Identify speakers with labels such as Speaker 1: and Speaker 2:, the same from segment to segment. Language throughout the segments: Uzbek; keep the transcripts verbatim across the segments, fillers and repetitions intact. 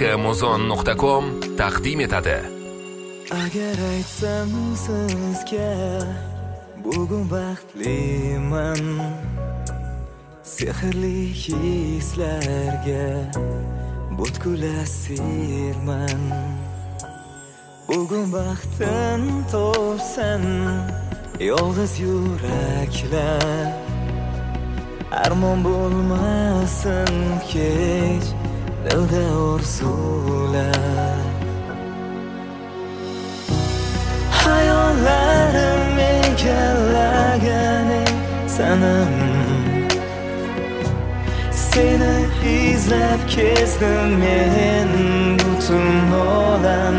Speaker 1: amazon nuqta com taqdim etadi.
Speaker 2: Agar aytsam sizga bugun baxtliman, sehrli hislarga butkul asirman. Bugun baxtin topsan yolg'iz yuraklar, armon bo'lmasin kech dilda orzular. Hayollarim egallagani sanam, seni izlab kezdim men butun olam.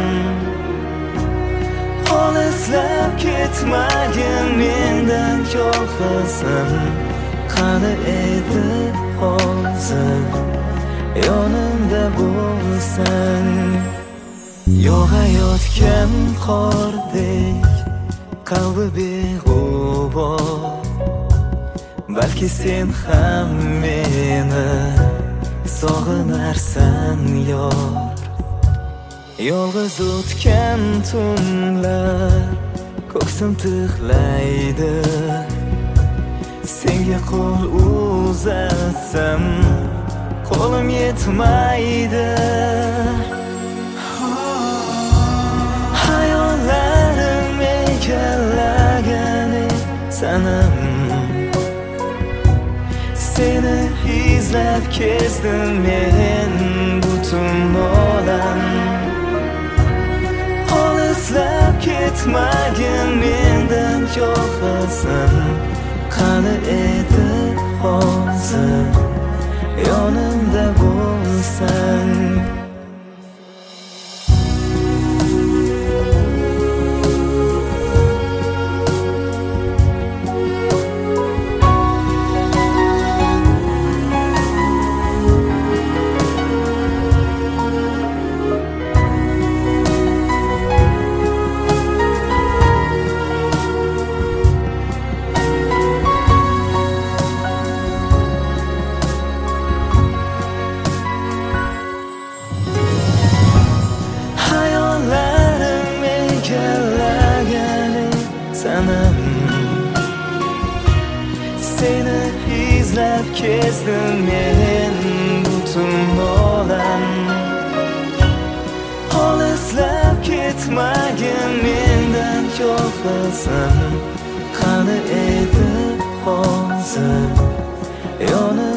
Speaker 2: Olislar ketmagin mendan yolg'izim, qani edi hozir yonimda bo'lsang. Yog'ayotgan qordek qalbi beg'ubor, balki sen ham meni sog'inarsan yor. Yolg'iz o'tgan tunlar ko'ksim tig'laydi, senga qo'l uzatsam qo'lim yetmaydi. Hayollarim egallagani sanam, seni izlab kezdim men butun olam. Olislar ketmagin mendan yolg'izim, qani edi hozir yonimda bo'lsang. Seni izlab kezdim men butun olam. Olislar ketmagin mendan yolg'izim, qani edi hozir yonimda